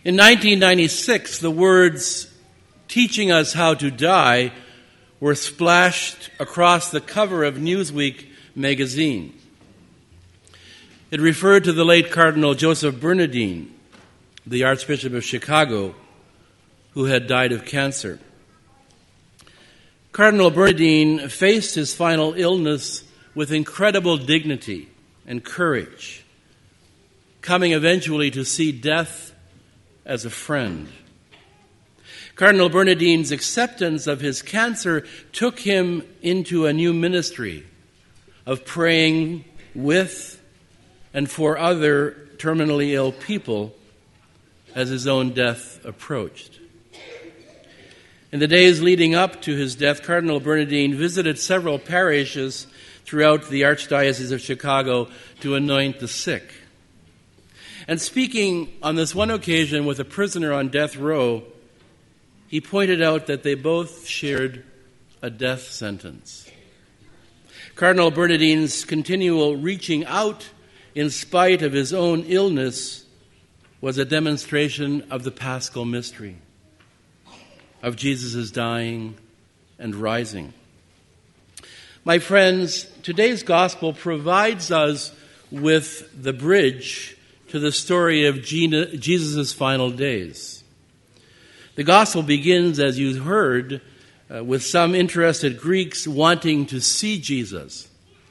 In 1996, the words "teaching us how to die" were splashed across the cover of Newsweek magazine. It referred to the late Cardinal Joseph Bernardin, the Archbishop of Chicago, who had died of cancer. Cardinal Bernardin faced his final illness with incredible dignity and courage, coming eventually to see death as a friend. Cardinal Bernardin's acceptance of his cancer took him into a new ministry of praying with and for other terminally ill people as his own death approached. In the days leading up to his death, Cardinal Bernardin visited several parishes throughout the Archdiocese of Chicago to anoint the sick. And speaking on this one occasion with a prisoner on death row, he pointed out that they both shared a death sentence. Cardinal Bernardin's continual reaching out in spite of his own illness was a demonstration of the Paschal mystery, of Jesus' dying and rising. My friends, today's gospel provides us with the bridge to the story of Jesus' final days. The gospel begins, as you heard, with some interested Greeks wanting to see Jesus.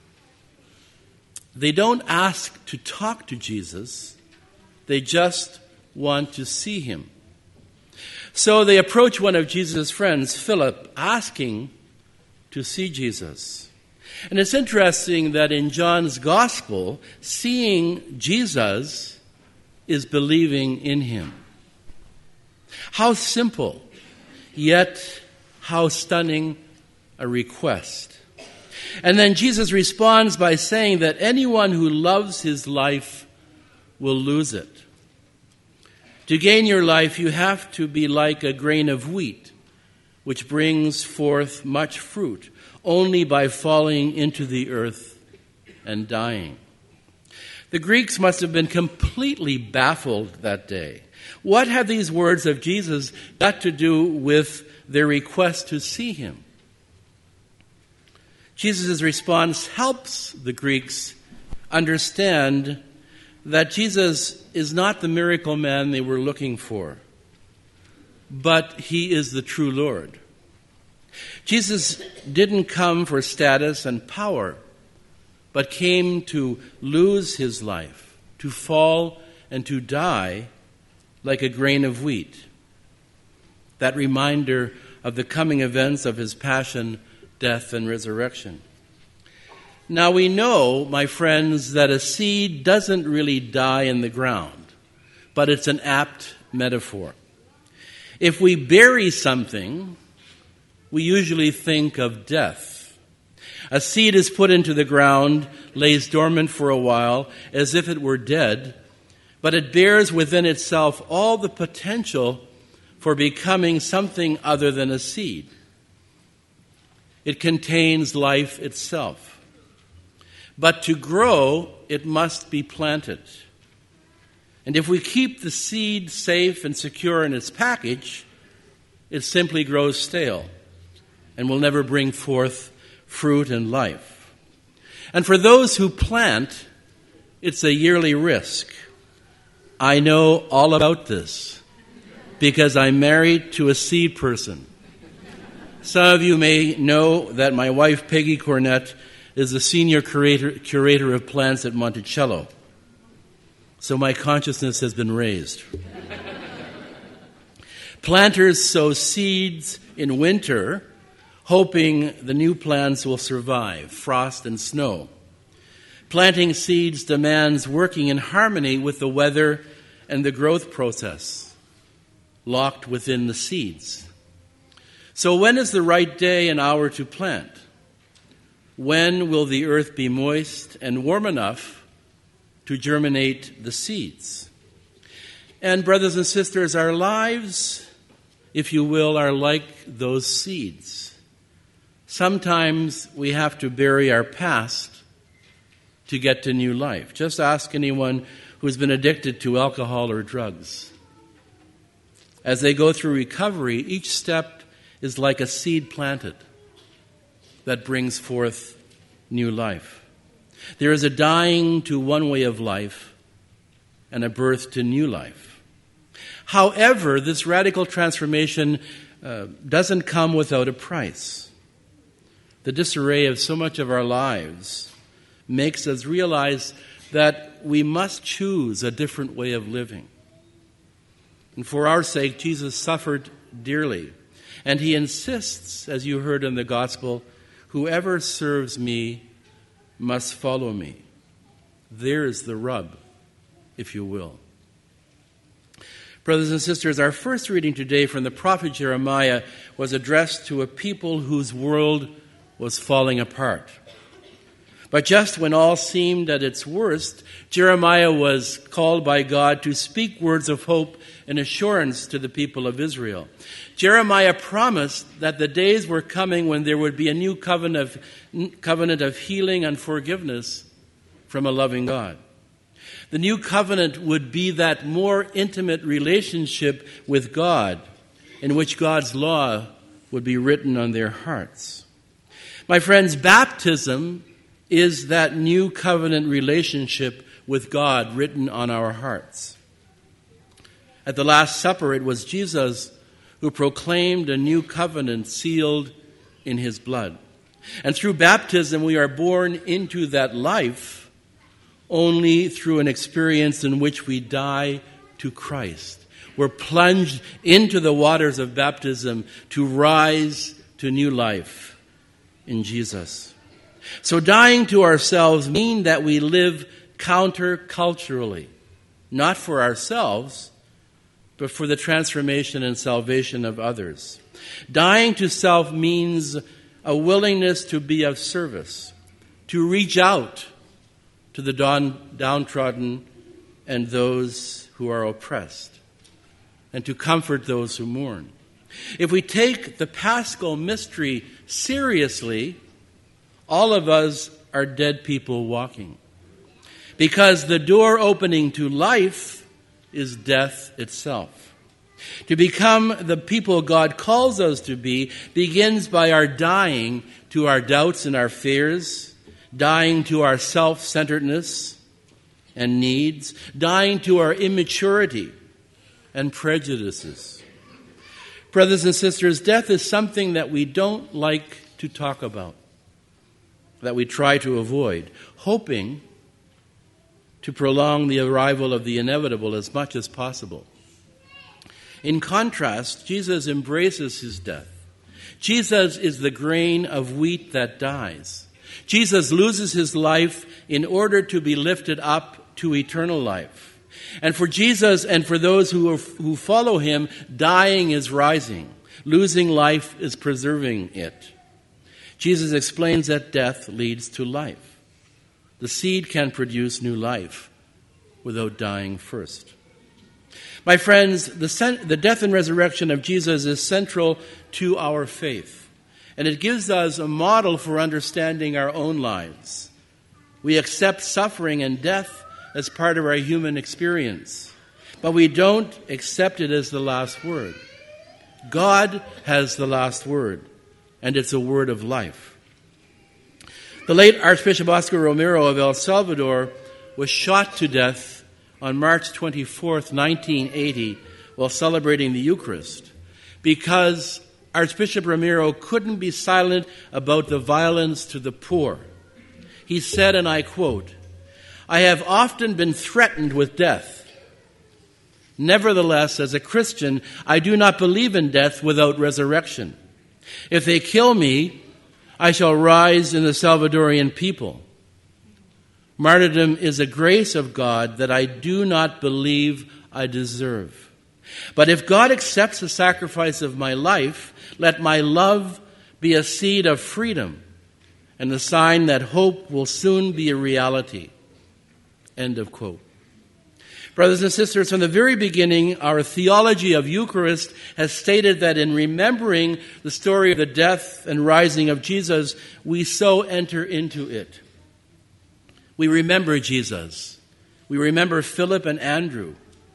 They don't ask to talk to Jesus, they just want to see him. So they approach one of Jesus' friends, Philip, asking to see Jesus. And it's interesting that in John's gospel, seeing Jesus is believing in him. How simple, yet how stunning a request. And then Jesus responds by saying that anyone who loves his life will lose it. To gain your life, you have to be like a grain of wheat, which brings forth much fruit only by falling into the earth and dying. The Greeks must have been completely baffled that day. What have these words of Jesus got to do with their request to see him? Jesus' response helps the Greeks understand that Jesus is not the miracle man they were looking for, but he is the true Lord. Jesus didn't come for status and power, but came to lose his life, to fall and to die like a grain of wheat. That reminder of the coming events of his passion, death, and resurrection. Now we know, my friends, that a seed doesn't really die in the ground, but it's an apt metaphor. If we bury something, we usually think of death. A seed is put into the ground, lays dormant for a while, as if it were dead, but it bears within itself all the potential for becoming something other than a seed. It contains life itself. But to grow, it must be planted. And if we keep the seed safe and secure in its package, it simply grows stale and will never bring forth fruit and life. And for those who plant, it's a yearly risk. I know all about this because I'm married to a seed person. Some of you may know that my wife, Peggy Cornett, is the senior curator of plants at Monticello. So my consciousness has been raised. Planters sow seeds in winter, hoping the new plants will survive frost and snow. Planting seeds demands working in harmony with the weather and the growth process, locked within the seeds. So when is the right day and hour to plant? When will the earth be moist and warm enough to germinate the seeds? And brothers and sisters, our lives, if you will, are like those seeds. Sometimes we have to bury our past to get to new life. Just ask anyone who's been addicted to alcohol or drugs. As they go through recovery, each step is like a seed planted that brings forth new life. There is a dying to one way of life and a birth to new life. However, this radical transformation doesn't come without a price. The disarray of so much of our lives makes us realize that we must choose a different way of living. And for our sake, Jesus suffered dearly. And he insists, as you heard in the gospel, whoever serves me must follow me. There is the rub, if you will. Brothers and sisters, our first reading today from the prophet Jeremiah was addressed to a people whose world was falling apart. But just when all seemed at its worst, Jeremiah was called by God to speak words of hope and assurance to the people of Israel. Jeremiah promised that the days were coming when there would be a new covenant of healing and forgiveness from a loving God. The new covenant would be that more intimate relationship with God in which God's law would be written on their hearts. My friends, baptism is that new covenant relationship with God written on our hearts. At the Last Supper, it was Jesus who proclaimed a new covenant sealed in his blood. And through baptism, we are born into that life only through an experience in which we die to Christ. We're plunged into the waters of baptism to rise to new life in Jesus. So dying to ourselves means that we live counter-culturally, not for ourselves, but for the transformation and salvation of others. Dying to self means a willingness to be of service, to reach out to the downtrodden and those who are oppressed, and to comfort those who mourn. If we take the Paschal mystery seriously, all of us are dead people walking. Because the door opening to life is death itself. To become the people God calls us to be begins by our dying to our doubts and our fears, dying to our self-centeredness and needs, dying to our immaturity and prejudices. Brothers and sisters, death is something that we don't like to talk about, that we try to avoid, hoping to prolong the arrival of the inevitable as much as possible. In contrast, Jesus embraces his death. Jesus is the grain of wheat that dies. Jesus loses his life in order to be lifted up to eternal life. And for Jesus and for those who follow him, dying is rising. Losing life is preserving it. Jesus explains that death leads to life. The seed can produce new life without dying first. My friends, the death and resurrection of Jesus is central to our faith, and it gives us a model for understanding our own lives. We accept suffering and death as part of our human experience, but we don't accept it as the last word. God has the last word, and it's a word of life. The late Archbishop Oscar Romero of El Salvador was shot to death on March 24th, 1980, while celebrating the Eucharist, because Archbishop Romero couldn't be silent about the violence to the poor. He said, and I quote, "I have often been threatened with death. Nevertheless, as a Christian, I do not believe in death without resurrection. If they kill me, I shall rise in the Salvadorian people. Martyrdom is a grace of God that I do not believe I deserve. But if God accepts the sacrifice of my life, let my love be a seed of freedom and the sign that hope will soon be a reality." End of quote. Brothers and sisters, from the very beginning, our theology of Eucharist has stated that in remembering the story of the death and rising of Jesus, we so enter into it. We remember Jesus. We remember Philip and Andrew.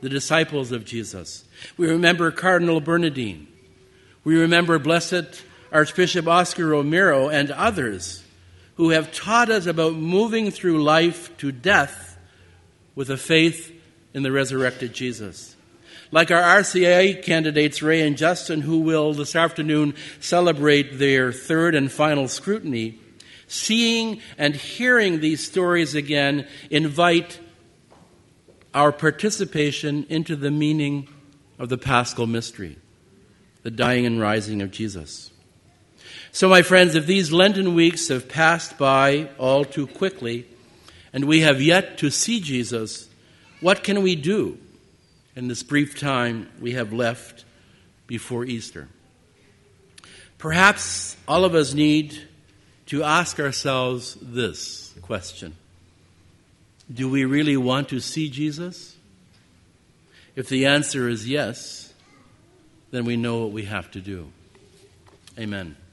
the disciples of Jesus. We remember Cardinal Bernardine. We remember Blessed Archbishop Oscar Romero and others who have taught us about moving through life to death with a faith in the resurrected Jesus. Like our RCIA candidates, Ray and Justin, who will this afternoon celebrate their third and final scrutiny, seeing and hearing these stories again invite our participation into the meaning of the Paschal mystery, the dying and rising of Jesus. So, my friends, if these Lenten weeks have passed by all too quickly and we have yet to see Jesus, what can we do in this brief time we have left before Easter? Perhaps all of us need to ask ourselves this question: do we really want to see Jesus? If the answer is yes, then we know what we have to do. Amen.